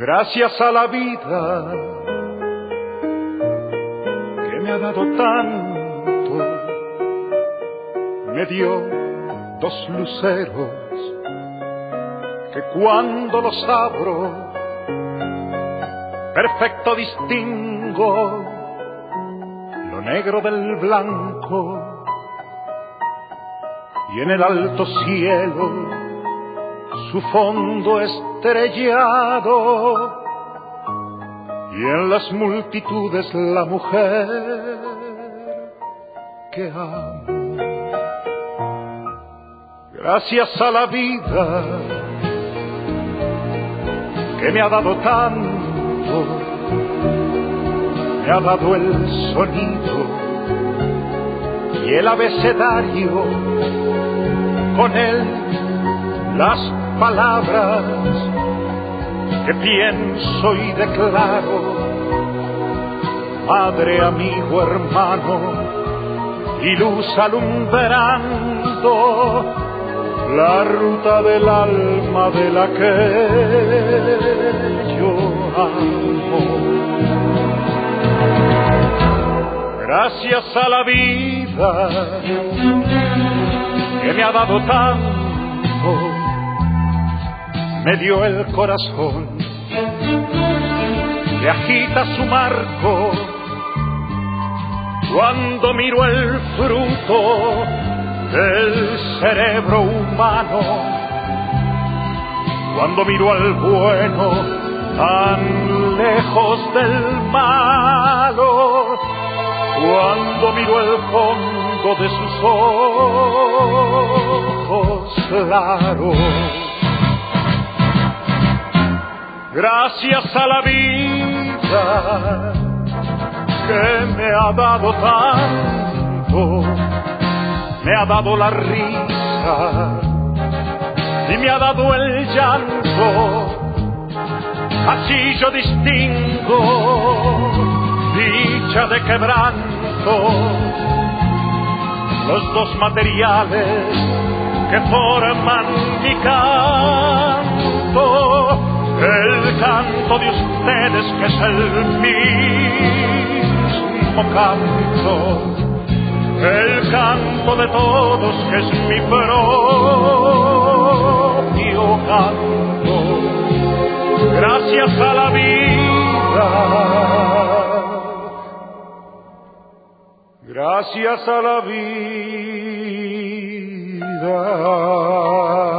Gracias a la vida que me ha dado tanto, me dio dos luceros que cuando los abro perfecto distingo lo negro del blanco, y en el alto cielo su fondo estrellado, y en las multitudes la mujer que amo. Gracias a la vida que me ha dado tanto, me ha dado el sonido y el abecedario, con él las palabras que pienso y declaro. Madre, amigo, hermano y luz alumbrando la ruta del alma de la que yo amo. Gracias a la vida que me ha dado tanto, me dio el corazón que agita su marco cuando miro el fruto del cerebro humano, cuando miro al bueno tan lejos del malo, cuando miro el fondo de sus ojos claros. Gracias a la vida que me ha dado tanto, me ha dado la risa y me ha dado el llanto. Así yo distingo dicha de quebranto, los dos materiales que forman mi canto. El canto de ustedes que es el mismo canto, el canto de todos que es mi propio canto. Gracias a la vida, gracias a la vida.